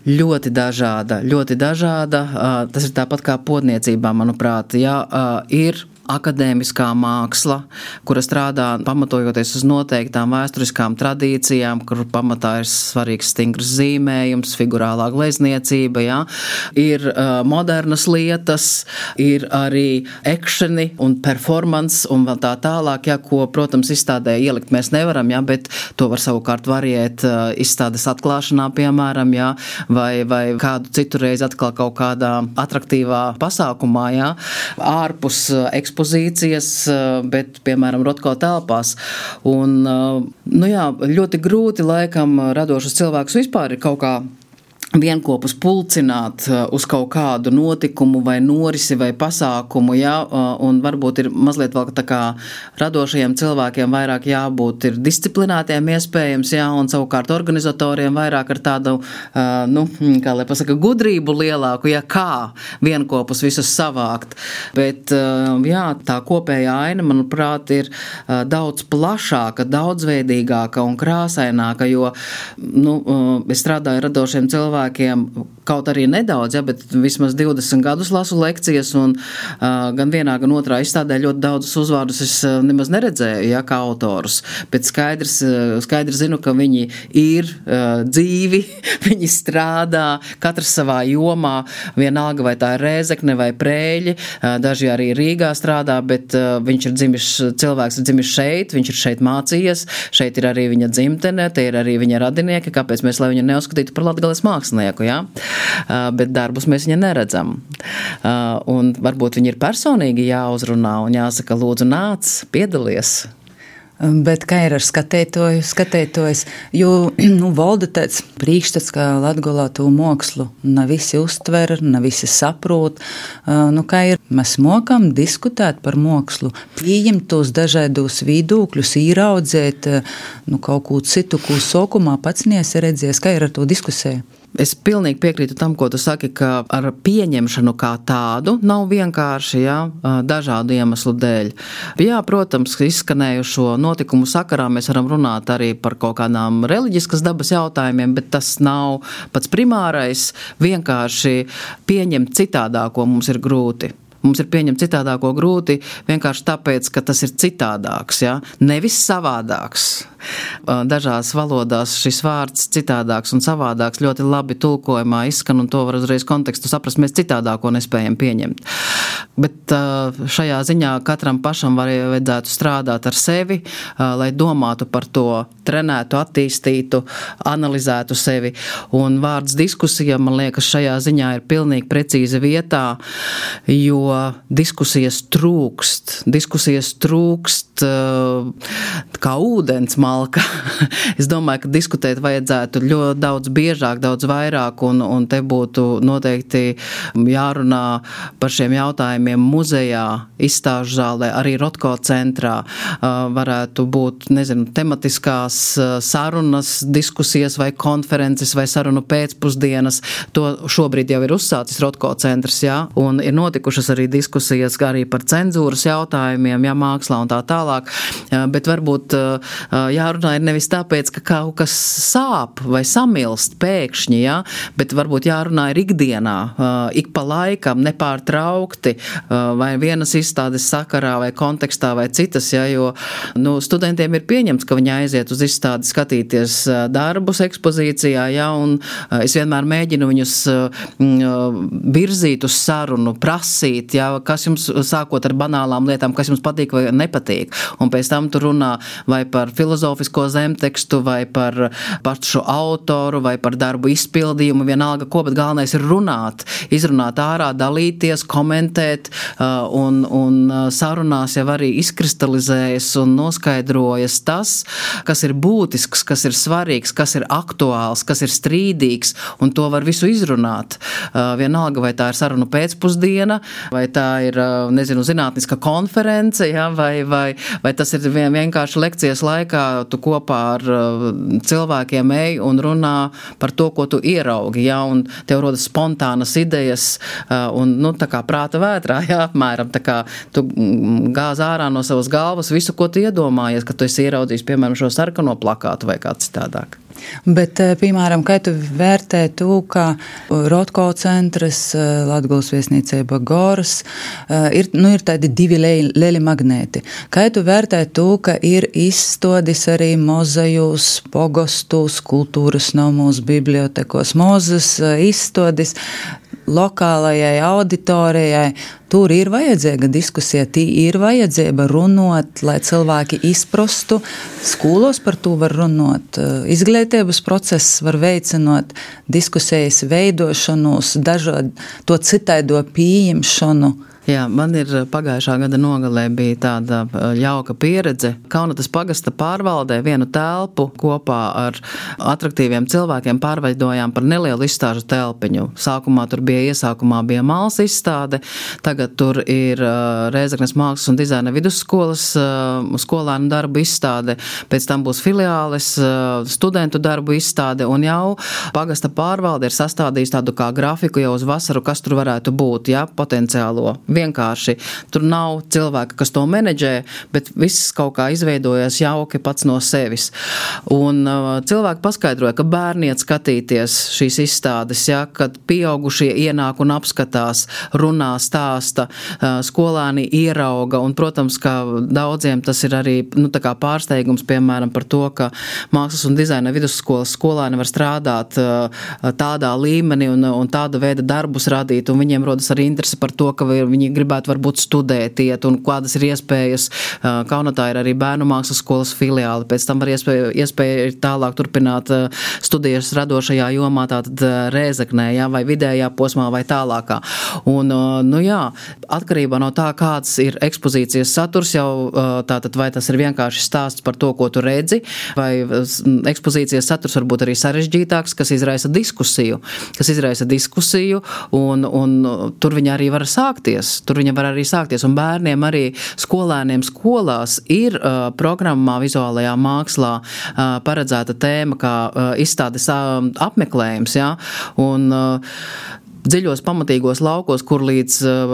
Tas ir tāpat kā podniecībā, manuprāt. Jā, ir akadēmiskā māksla, kura strādā pamatojoties uz noteiktām vēsturiskām tradīcijām, kur pamatā ir svarīgs stingrs zīmējums, figurālā glezniecība, jā. Ir modernas lietas, ir arī ekšeni un performance un vēl tā tālāk, jā, ko, protams, izstādē ielikt mēs nevaram, jā, bet to var savukārt variēt izstādes atklāšanā, piemēram, jā, vai kādu citu reizi atkal kaut kādā atraktīvā pasākumā, jā, ārpus ekspozīcijas, bet, piemēram, Rotko telpās. Un, ļoti grūti laikam radošus cilvēkus vispār ir kaut kā vienkopus pulcināt uz kaut kādu notikumu vai norisi vai pasākumu, jā, un varbūt ir mazliet vēl tā kā radošajiem cilvēkiem vairāk jābūt ir disciplinētiem iespējams, jā, un savukārt organizatoriem vairāk ar tādu, kā lai pasaka, gudrību lielāku, jā, kā vienkopus visus savākt. Bet, jā, tā kopējā aina, manuprāt, ir daudz plašāka, daudzveidīgāka un krāsaināka, jo, es strādāju radošiem cilvēkiem, kaut arī nedaudz, ja, bet vismaz 20 gadus lasu lekcijas, un gan vienā, gan otrā izstādē ļoti daudzus uzvārdus es nemaz neredzēju, ja, kā autorus, bet skaidri zinu, ka viņi ir dzīvi, viņi strādā, katrs savā jomā, vienalga vai tā ir Rēzekne vai Prēļi, daži arī Rīgā strādā, bet cilvēks ir dzimis šeit, viņš ir šeit mācījies, šeit ir arī viņa dzimtene, te ir arī viņa radinieki, kāpēc mēs, lai viņu neuzskatītu par Latgales mākslinieku, jā? Bet darbus mēs viņa neredzam. Un varbūt viņi ir personīgi jāuzrunā un jāsaka, lūdzu nāc, piedalies. Bet kā ir ar skatētojus, jo, valda tāds priekšstats, ka Latgolā to mākslu ne visi uztver, ne visi saprot. Kā ir, mēs mokam diskutēt par mākslu, pieņemt tos dažādos viedokļus, īraudzēt, kaut ko citu, ko sokumā pats niesi redzēs, kā ir ar to diskusiju? Es pilnīgi piekrītu tam, ko tu saki, ka ar pieņemšanu kā tādu nav vienkārši, jā, dažādu iemeslu dēļ. Jā, protams, izskanējušo notikumu sakarā mēs varam runāt arī par kaut kādām reliģiskas dabas jautājumiem, bet tas nav pats primārais. Vienkārši pieņemt citādāko mums ir grūti. Mums ir pieņemt citādāko grūti vienkārši tāpēc, ka tas ir citādāks, ja? Nevis savādāks. Dažās valodās šis vārds citādāks un savādāks ļoti labi tulkojumā izskan, un to var uzreiz kontekstu saprast, mēs citādāko nespējam pieņemt. Bet šajā ziņā katram pašam vajadzētu strādāt ar sevi, lai domātu par to, trenētu, attīstītu, analizētu sevi. Un vārds diskusija, man liekas, šajā ziņā ir pilnīgi precīzi vietā, jo diskusijas trūkst kā ūdens malka. Es domāju, ka diskutēt vajadzētu ļoti daudz biežāk, daudz vairāk, un te būtu noteikti jārunā par šiem jautājumiem muzejā, izstāžu zālē, arī Rotko centrā. Varētu būt, tematiskās sarunas, diskusijas vai konferences vai sarunu pēcpusdienas. To šobrīd jau ir uzsācis Rotko centrs, jā, un ir notikušas arī diskusijas arī par cenzūras jautājumiem, jā, mākslā un tā tālāk. Bet varbūt jārunā ir nevis tāpēc, ka kaut kas sāp vai samilst pēkšņi, jā, bet varbūt jārunā ir ikdienā, ik pa laikam, nepārtraukti, vai vienas izstādes sakarā vai kontekstā vai citas, jā, jo studentiem ir pieņemts, ka viņi aiziet uz izstādi skatīties darbus ekspozīcijā, jā, un es vienmēr mēģinu viņus virzīt uz sarunu, prasīt, jā, kas jums, sākot ar banālām lietām, kas jums patīk vai nepatīk, un pēc tam tu runā vai par filozofisko zemtekstu, vai par pašu autoru, vai par darbu izpildījumu, vienalga ko, bet galvenais ir runāt, izrunāt ārā, dalīties, komentēt, un sarunās jau arī izkristalizējas un noskaidrojas tas, kas ir būtisks, kas ir svarīgs, kas ir aktuāls, kas ir strīdīgs, un to var visu izrunāt. Vienalga, vai tā ir sarunu pēcpusdiena, vai tā ir, zinātniska konference, ja, vai tas ir vienkārši lekcijas laikā, tu kopā ar cilvēkiem ej un runā par to, ko tu ieraugi, ja, un tev rodas spontānas idejas, un, tā kā prāta vētrā, ja, apmēram, tā kā tu gāz ārā no savas galvas visu, ko tu iedomājies, ka tu esi ieraudzījis, piemēram, šo sarkano plakātu vai kā citādāk. Bet, piemēram, kā tu vērtē tu, ka Rotko centrs, Latgulas viesnīcība Goras, ir tādi divi lieli magnēti. Kā tu vērtē tu, ka ir izstādis arī muzejos, pogostos, kultūras namus, bibliotekos, mozas izstādis lokālajai auditorijai. Tur ir vajadzīga diskusija, ir vajadzība runot, lai cilvēki izprastu. Skolos par to var runot. Izglītības process var veicinot diskusijas veidošanos, dažādu to citaido pieņemšanu. Jā, man ir pagājušā gada nogalē bija tāda jauka pieredze. Kaunatas pagasta pārvaldē vienu telpu kopā ar atraktīviem cilvēkiem pārveidojām par nelielu izstāžu telpiņu. Sākumā tur bija māls izstāde, tagad tur ir Rēzeknes mākslas un dizaina vidusskolas skolēnu darbu izstāde, pēc tam būs filiāles, studentu darbu izstāde, un jau pagasta pārvalde ir sastādījis tādu kā grafiku jau uz vasaru, kas tur varētu būt, jā, potenciālo. Vienkārši tur nav cilvēka, kas to menedžē, bet viss kaut kā izveidojas jauki pats no sevis. Un cilvēki paskaidroja, ka bērni iet skatīties šīs izstādes, ja, kad pieaugušie ienāk un apskatās, runā, stāsta, skolēni ierauga, un, protams, ka daudziem tas ir arī, tā kā pārsteigums, piemēram, par to, ka mākslas un dizaina vidusskolas skolēni var strādāt tādā līmenī un tāda veida darbus radīt, un viņiem rodas arī interese par to, ka viņi gribētu varbūt studēt iet, un kādas ir iespējas. Kaunatā ir arī bērnu mākslas skolas filiāli, pēc tam var iespēja tālāk turpināt studijas radošajā jomā, tātad Rēzeknē, ja, vai vidējā posmā, vai tālākā. Un, jā, atkarībā no tā, kāds ir ekspozīcijas saturs, jau tātad vai tas ir vienkārši stāsts par to, ko tu redzi, vai ekspozīcijas saturs varbūt arī sarežģītāks, kas izraisa diskusiju, un tur viņa arī var sākties. Un bērniem arī skolēniem skolās ir programmā vizuālajā mākslā paredzēta tēma kā izstādes apmeklējums, jā, un dziļos pamatīgos laukos, kur līdz,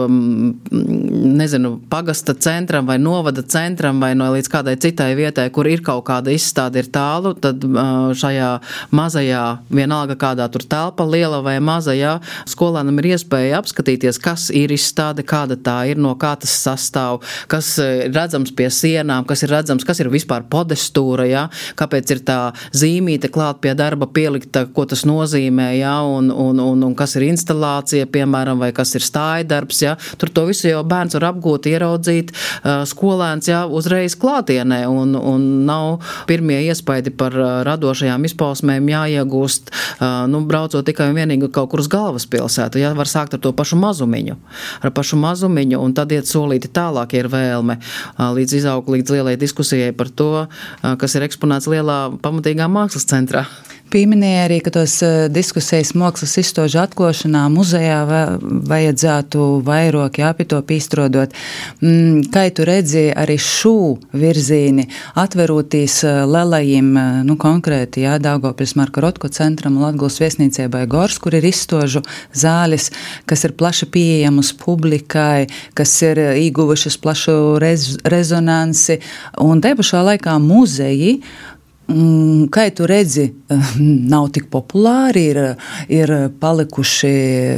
pagasta centram vai novada centram vai līdz kādai citai vietai, kur ir kaut kāda izstāde ir tālu, tad šajā mazajā, vienalga kādā tur telpa, liela vai maza, ja, skolēnam ir iespēja apskatīties, kas ir izstāde, kāda tā ir, no kā tas sastāv, kas ir redzams pie sienām, kas ir vispār podestūra, ja, kāpēc ir tā zīmīte klāt pie darba pielikta, ko tas nozīmē, ja, un kas ir instalācija, instalācija, piemēram, vai kas ir stājdarbs, ja, tur to visu jau bērns var apgūt, ieraudzīt, skolēns, ja, uzreiz klātienē, un nav pirmie iespaidi par radošajām izpausmēm jāiegūst, braucot tikai un vienīgi kaut kur uz galvaspilsētu, ja, var sākt ar to pašu mazumiņu, un tad iet solīti tālāk, ir vēlme, līdz lielai diskusijai par to, kas ir eksponēts lielā pamatīgā mākslas centrā. Pieminēja arī, ka tos diskusijas mākslas izstāžu atklāšanā muzejā vajadzētu vairāk jāpito pīstrodot. Kā tu redzi arī šo virzīni, atverotīs lelajiem, konkrēti, Daugavpils Marka Rotko centram, Latgulas viesnīcībai Gors, kur ir izstāžu zāles, kas ir plaši pieejamas publikai, kas ir ieguvušas plašu rezonansi, un te pašā laikā muzeji, kā tu redzi, nav tik populāri, ir palikuši,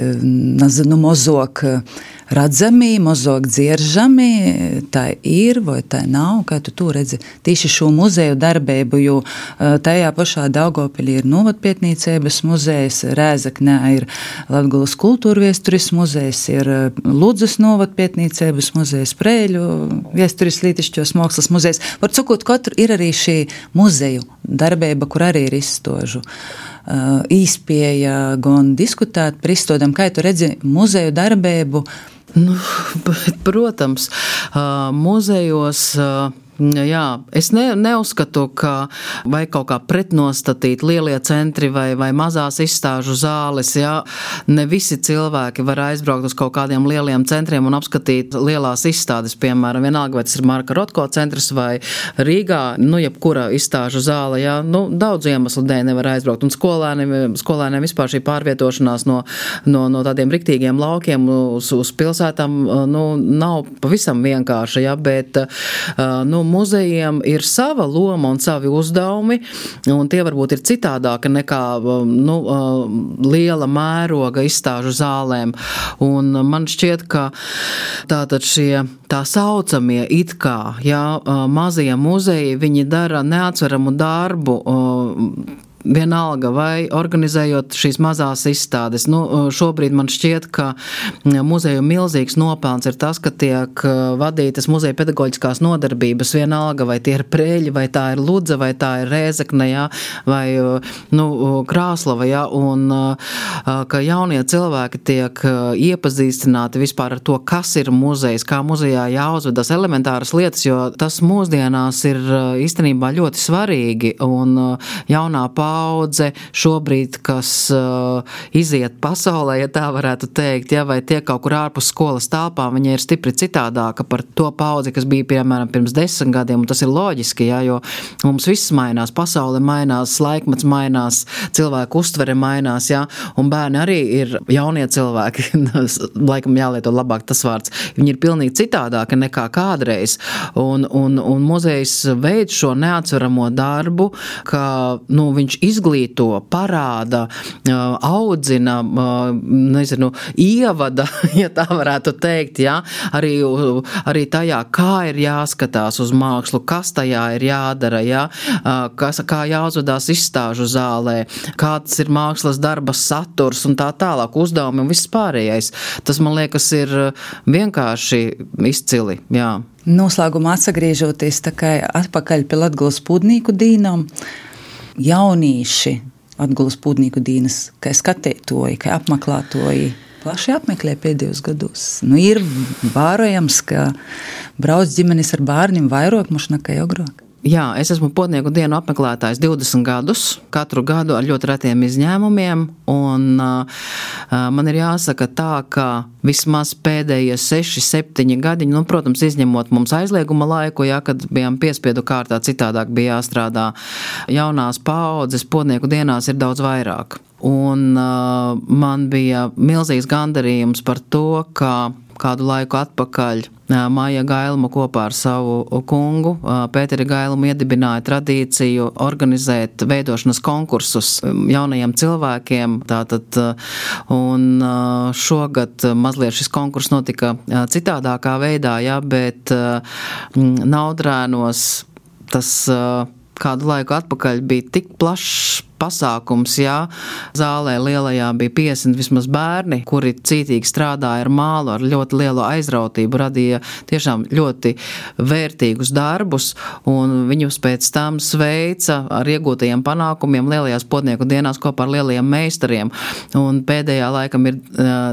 mazāk redzami, mazāk dzieržami, tā ir vai tā nav, kā tu redzi tīši šo muzeju darbību, jo tajā pašā Daugavpilī ir Novadpietnīcības muzejs, Rēzeknē ir Latgulas kultūrviesturis muzejs, ir Ludzas Novadpietnīcības muzejs, Prēļu viesturis Lītišķos mākslas muzejs. Var cikot, katru ir arī šī muzeju darbība, kur arī ir izstāžu īspēja gan diskutēt par izstādēm, kā tu redzi muzeju darbību. Protams, muzejos. Jā, es neuzskatu, ka vai kaut kā pretnostatīt lielie centri vai mazās izstāžu zāles, jā. Ne visi cilvēki var aizbraukt uz kaut kādiem lieliem centriem un apskatīt lielās izstādes, piemēram, vienalga, vai tas ir Marka Rotko centrs vai Rīgā, jebkura izstāžu zāle, jā. Daudz iemeslu dēļ nevar aizbraukt, un skolēniem vispār šī pārvietošanās no tādiem riktīgiem laukiem uz pilsētām, nav pavisam vienkārša, jā, bet, muzejiem ir sava loma un savi uzdevumi, un tie varbūt ir citādāki nekā liela mēroga izstāžu zālēm. Un man šķiet, ka tātad tā saucamie it kā, mazie muzeji, viņi dara neatsveramu darbu, vienalga vai organizējot šīs mazās izstādes. Šobrīd man šķiet, ka muzeju milzīgs nopelns ir tas, ka tiek vadītas muzeja pedagoģiskās nodarbības, vienalga vai tie ir Prēļi, vai tā ir Ludza, vai tā ir Rēzekne, vai Krāslava, un ka jaunie cilvēki tiek iepazīstināti vispār ar to, kas ir muzejs, kā muzejā jāuzvedas elementāras lietas, jo tas mūsdienās ir īstenībā ļoti svarīgi, un jaunā paudze šobrīd, kas iziet pasaulē, ja tā varētu teikt, vai tiek kaut kur ārpus skolas telpām, viņa ir stipri citādāka par to paudzi, kas bija, piemēram, pirms 10 gadiem, un tas ir loģiski, jo mums viss mainās, pasaule mainās, laikmets mainās, cilvēku uztvere mainās, un bērni arī ir jaunie cilvēki, laikam jālieto labāk tas vārds, viņi ir pilnīgi citādāki nekā kādreiz, un muzejs veids šo neatsveramo darbu, ka, viņš izglīto, parāda, audzina, ievada, ja tā varētu teikt, arī tajā, kā ir jāskatās uz mākslu, kas tajā ir jādara, kā jāuzvedās izstāžu zālē, kāds ir mākslas darba saturs un tā tālāk uzdevumi un viss pārējais. Tas, man liekas, ir vienkārši izcili, jā. Noslēgumā atsagriežoties atpakaļ pie Latgulas pūdnīku dīnām, jaunīši Latgulas pūdnīku dīnas, kā skatītoji, kā apmeklētoji, plaši apmeklē pēdējos gados. Ir vērojams, ka brauc ģimenes ar bērniem vairāk nekā agrāk. Jā, es esmu pūdnieku dienu apmeklētājs 20 gadus, katru gadu ar ļoti retiem izņēmumiem, un man ir jāsaka tā, ka vismaz pēdējie 6-7 gadiņi, protams, izņemot mums aizlieguma laiku, kad bijām piespiedu kārtā, citādāk bija jāstrādā, jaunās paaudzes pūdnieku dienās ir daudz vairāk. Un man bija milzīgs gandarījums par to, ka kādu laiku atpakaļ Maija Gailuma kopā ar savu kungu Pēteri Gailumu iedibināja tradīciju organizēt veidošanas konkursus jaunajiem cilvēkiem. Tātad, un šogad mazliet šis konkurss notika citādākā veidā, bet Naudrēnos tas kādu laiku atpakaļ bija tik plašs pasākums, jā. Zālē lielajā bija 50 vismaz bērni, kuri cītīgi strādāja ar mālu, ar ļoti lielu aizrautību, radīja tiešām ļoti vērtīgus darbus, un viņus pēc tam sveica ar iegūtajiem panākumiem lielajās potnieku dienās kopā ar lielajiem meistariem. Un pēdējā laikam ir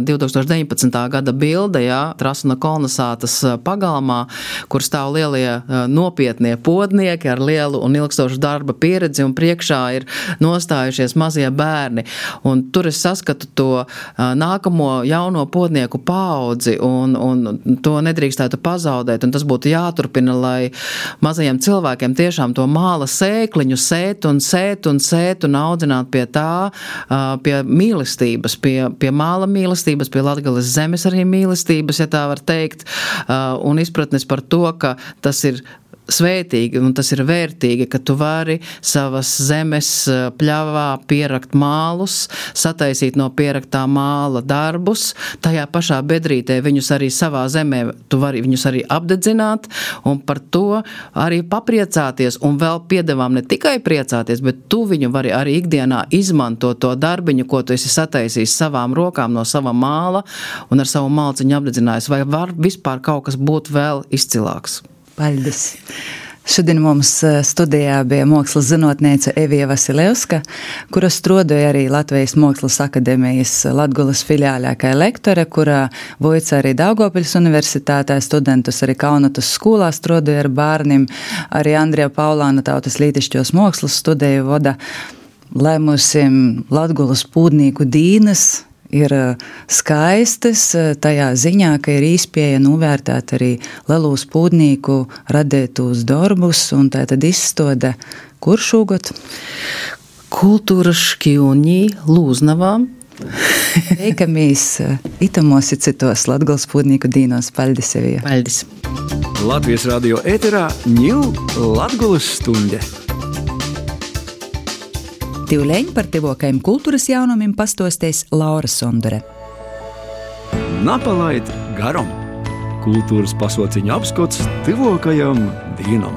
2019. gada bilde, jā, Trasuna kolonizātas pagalmā, kur stāv lielie nopietnie potnieki ar lielu un ilgstošu darba pieredzi, un priekšā ir nostājušies mazie bērni. Un tur es saskatu to nākamo jauno potnieku paudzi, un to nedrīkstētu pazaudēt, un tas būtu jāturpina, lai mazajiem cilvēkiem tiešām to māla sēkliņu sēt un audzināt pie tā, pie mīlestības, pie māla mīlestības, pie Latgales zemes arī mīlestības, ja tā var teikt, un izpratnes par to, ka tas ir svētīgi un tas ir vērtīgi, ka tu vari savas zemes pļavā pierakt mālus, sataisīt no pieraktā māla darbus, tajā pašā bedrītē viņus arī savā zemē, tu vari viņus arī apdedzināt un par to arī papriecāties un vēl piedevām ne tikai priecāties, bet tu viņu vari arī ikdienā izmantot to darbiņu, ko tu esi sataisījis savām rokām no sava māla un ar savu malciņu apdedzinājis. Vai var vispār kaut kas būt vēl izcilāks? Paldies! Šodien mums studijā bija mākslas zinātniece Evija Vasilevska, kura strādāja arī Latvijas Mākslas akadēmijas Latgulas filiālē kā lektore, kura voica arī Daugavpils universitātē studentus, arī Kaunatas skolā strādāja ar bērniem, arī Andrija Paulāna Tautas lītišķos mākslas studēju vada. Lai mūsim Latgulas pūdnīku dīnas ir skaistas tajā ziņā, ka ir īspēja novērtēt arī lielūs pūdnīku radētūs darbus, un tā tad izstāde kur šogad? Kultūras šķīvņī Lūznavā. Teikamies itamos i citos Latgulas pūdnīku dīnos. Paldies, Evija. Paldies. Latvijas radio ēterā ņū Latgulas stunde. Tivleņ par tivokajiem kultūras jaunumiem pastostēs Laura Sondore. Napalaid garam. Kultūras pasauciņa apskots tivokajam dīnam.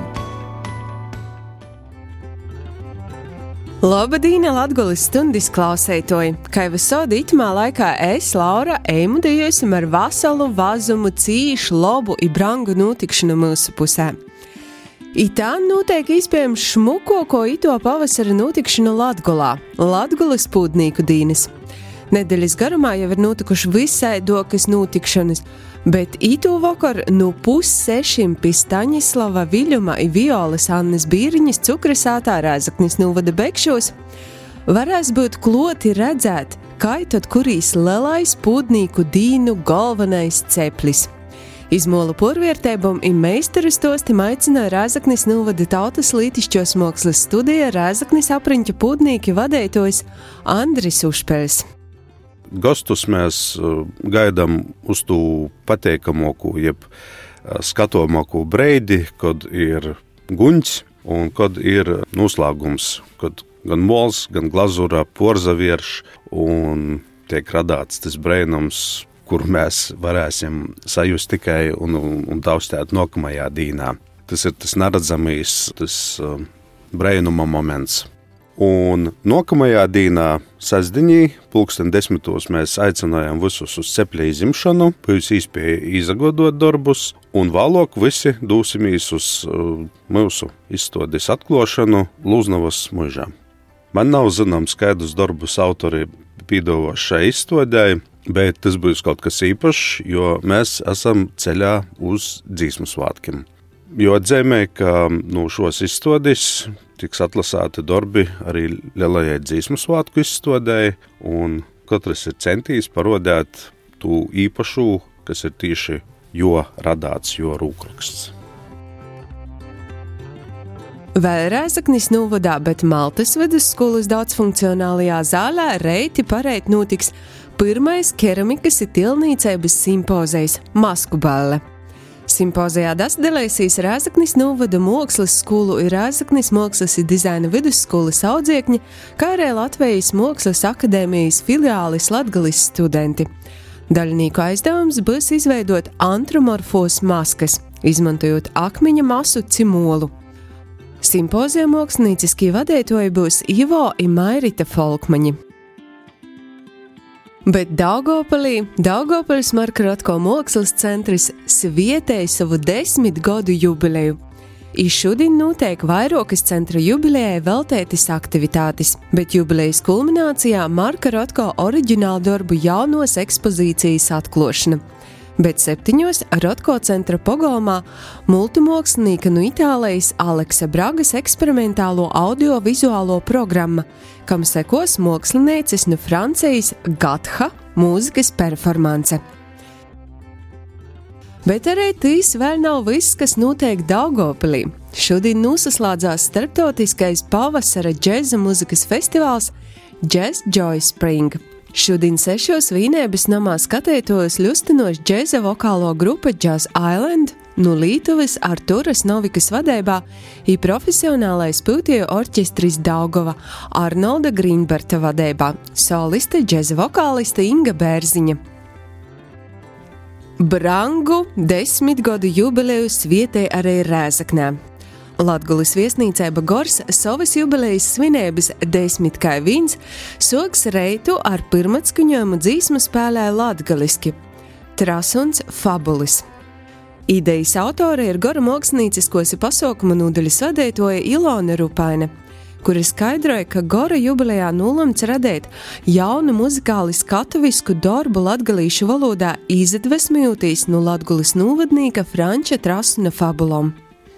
Labadīna Latgulas stundis klausētoji! Kai visodi itamā laikā es, Laura, ēmudējosim ar vasalu vazumu cīšu, lobu i brangu notikšanu mūsu pusē. Itā notiek iespējams šmukoko ito pavasara notikšanu Latgolā, Latgulas pūdnīku dīnes. Nedeļas garumā jau ir notikuši visaidokas notikšanas, bet ito vakar no 5:30 pie Staņislava Viļuma i Violas Annes Bīriņas Cukrasātā Rēzaknis novada Bekšos varēs būt kloti redzēt, kā tad kurīs lelais pūdnīku dīnu galvenais ceplis. Izmolu porvērtēbumu i meistaru stostim aicināja Rēzaknis novada Tautas lītišķos mākslas studija Rēzaknis apriņķa pūdnīki vadētojs Andris Ušpeļs. Gastus mēs gaidām uz tū pateikamoku, jeb skatomāku breidi, kad ir guņs un kad ir noslēgums, kad gan mols, gan glazura porzavierš un tiek radāts tas breinums, kur mēs varēsim sajust tikai un taustēt nākamajā dīnā. Tas ir tas neredzamīs, tas breinuma moments. Un nākamajā dīnā sestdienī, 10:00 mēs aicinājām visus uz cepļa izimšanu, pēc īspēja izagodot darbus, un vēlāk visi dūsimies uz mūsu izstādes atklāšanu Lūznavas mužā. Man nav zināms skaidrs darbus autori pīdāvā šai izstādei, bet tas būs kaut kas īpašs, jo mēs esam ceļā uz Dzīsmu svētkiem. Jo atzīmē, ka no šos izstādes tiks atlasāti darbi arī lielajai Dzīsmu svētku izstādei, un katrs ir centījis parodēt to īpašu, kas ir tieši jo radāts, jo rūkraksts. Vēl Rēzaknis novadā, bet Maltas vidusskolas daudzfunkcionālajā zālē reiti pareit notiks pirmais keramikas i tilnīcības simpozijs Masku balle. Simpozijā dalīsies Rēzaknis novada mākslas skolu i Rēzaknis mākslas i dizaina vidusskolas audziekņi, kā arī Latvijas Mākslas akadēmijas filiālis Latgulis studenti. Daļnieku aizdevums būs izveidot antromorfos maskas, izmantojot akmeņa masu cimolu. Simpozija mākslinieciskī vadītoji būs Ivo un Mairita Folkmaņi. Bet Daugavpils Marka Rotko mākslas centrs svietēja savu 10 gadu jubileju. I šodien notiek vairākas centra jubilejai veltētas aktivitātes, bet jubilejas kulminācijā Marka Rotko oriģinālu darbu jaunos ekspozīcijas atklāšana. Bet 7. Rotko centra pogolmā multimākslinieka no Itālijas Aleksa Bragas eksperimentālo audiovizuālo programma, kam sekos mākslinieces no Francijas Gatha mūzikas performance. Bet arī tīs vēl nav viss, kas notiek Daugavpilī. Šodien nosaslēdzās starptautiskais pavasara džeza muzikas festivāls Jazz Joy Spring. Šodien 6 Vīnēbas namā skatītojus ļustinoši džeza vokālo grupa Jazz Island no Lītuvas Arturas Novikas vadībā i profesionālais pūtieju orķestris Daugava Arnolda Grīnberta vadībā, soliste džeza vokāliste Inga Bērziņa. Brangu 10 gadu jubileju svietē arī Rēzaknē. Latgulis viesnīcēba Gors savas jubilejas svinēbas 10.1 soks reitu ar pirmatskaņojumu dzīsmu spēlē latgaliski Trasuns Fabulis. Idejas autore ir Gora mākslinieciskos pasaukumu nodaļas vadītoja Ilona Rupaine, kura skaidroja, ka Gora jubilejā nolēmts radīt jaunu muzikāli skatuvisku darbu latgalīšu valodā, izatvesmojotīs no Latgulis novadnieka Franča Trasuna fabulom.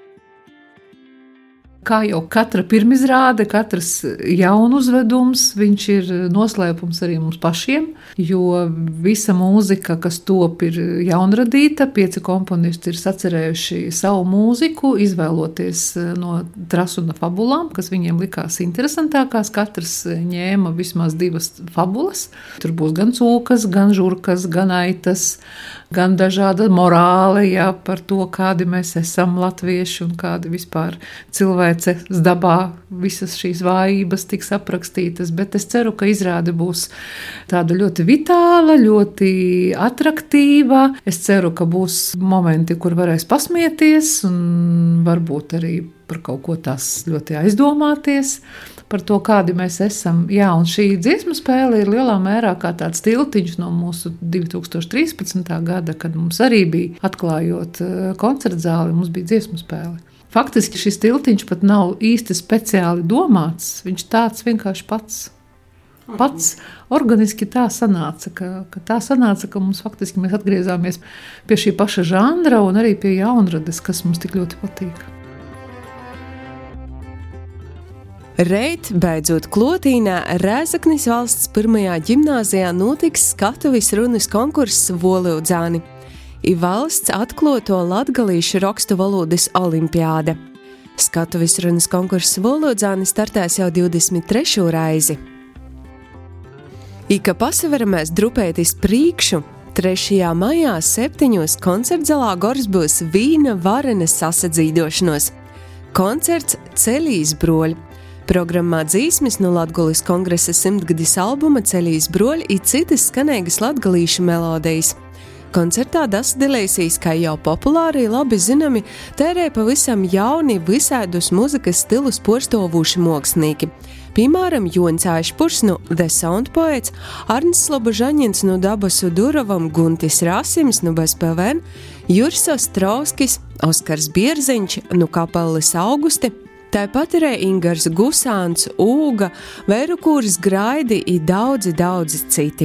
Kā jau katra pirmizrāde, katrs jaunuzvedums, viņš ir noslēpums arī mums pašiem, jo visa mūzika, kas top, ir jaunradīta. 5 komponisti ir sacerējuši savu mūziku, izvēloties no Trasuna fabulām, kas viņiem likās interesantākās. Katrs ņēma vismaz 2 fabulas. Tur būs gan cūkas, gan žurkas, gan aitas, gan dažāda morāle, par to, kādi mēs esam latvieši un kādi vispār cilvēces dabā visas šīs vājības tiks aprakstītas, bet es ceru, ka izrāde būs tāda ļoti vitāla, ļoti atraktīva. Es ceru, ka būs momenti, kur varēs pasmieties un varbūt arī par kaut ko tās ļoti aizdomāties, par to, kādi mēs esam. Jā, un šī dziesmu spēle ir lielā mērā kā tāds tiltiņš no mūsu 2013. gada, kad mums arī bija atklājot koncertzāli, mums bija dziesmu spēle. Faktiski šis tiltiņš pat nav īsti speciāli domāts, viņš tāds vienkārši pats organiski tā sanāca, ka mums faktiski mēs atgriezāmies pie šī paša žanra un arī pie jaunrades, kas mums tik ļoti patīk. Reit, beidzot Klotīnā, Rēzaknis valsts 1. ģimnāzijā notiks skatuves runas konkurss Volūdzāni i valsts atklāto latgalīšu rakstu valodas olimpiāde. Skatuves runas konkurss Volūdzāni startēs jau 23. reizi. I ka pasaveramies drupētis priekšu, 3. maijā 7. koncertzalā Gors būs vīna varenes sasadzīdošanos. Koncerts Celīs broļi. Programmā dzīsmes no Latgulis kongresa 100-gadis albuma Celīs broļi i citas skanīgas latgalīšu melodijas. Koncertā dasadilēsīs, kā jau populāri labi zinami, tērē pavisam jauni visādus muzikas stilus porstovuši mākslinieki. Piemēram, Jons Aišpurs no The Sound Poets, Arnis Slobožaņins no Dabasu Durovam, Guntis Rasims no BSPVN, Juris Ostrovskis, Oskars Bierziņš no Kapellis Augusti, tāpat arī Ingars Gusāns, Ūga, Vērukūrs Graidi i daudzi citi.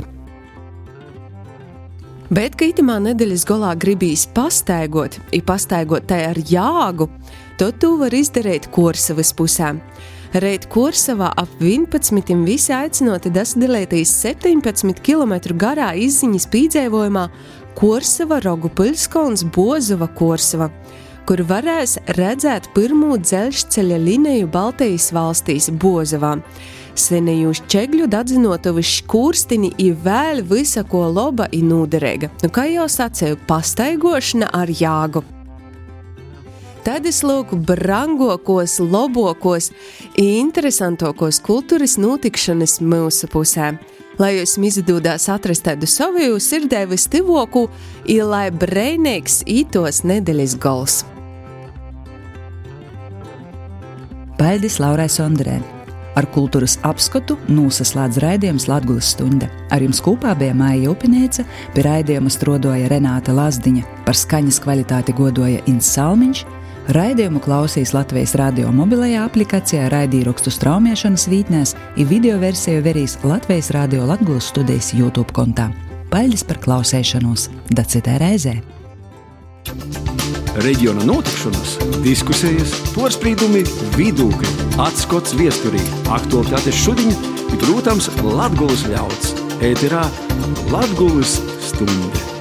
Bet, ka itamā nedēļas golā gribīs pastaigot tai ar jāgu, tad tu var izdarīt Korsavas pusē. Reit Korsavā ap 11 visi aicinoti dasadilētīs 17 km garā izziņas pīdzēvojumā Korsava Rogupilskolns Bozova Korsava, kur varēs redzēt pirmo dzelzceļa liniju Baltijas valstīs Bozovā. Senejūs čegļu dadzinotuvis škūrstini i vēl visa ko loba i nūderēga. Kā jau sacēju, pastaigošana ar jāgu. Tad es lūku brangokos, lobokos i interesantokos kultūras notikšanas mūsu pusē. Lai jūs izdodās atrast tādu savu sirdēvi stivoku i lai breinīgs itos nedēļas gols. Paldies Laurai Sonderē. Ar kultūras apskatu noslēdz raidījums Latgulas stunda. Ar jums kopā bija Maija Upinēca, pie raidījuma strodoja Renāta Lazdiņa, par skaņas kvalitāti godoja Inns Salmiņš. Raidījumu klausīs Latvijas radio mobilajā aplikācijā, raidījumu straumēšanas vītnēs, un video versiju verīs Latvijas radio Latgulas studijas YouTube kontā. Paldies par klausēšanos, da citai reizē! Reģiona notikšanas, diskusijas, porspīdumi, vidūkļi, atskots viesturī, aktualitātes šodiņ un, protams, Latgulas ļauds. Ēterā Latgulas stunde.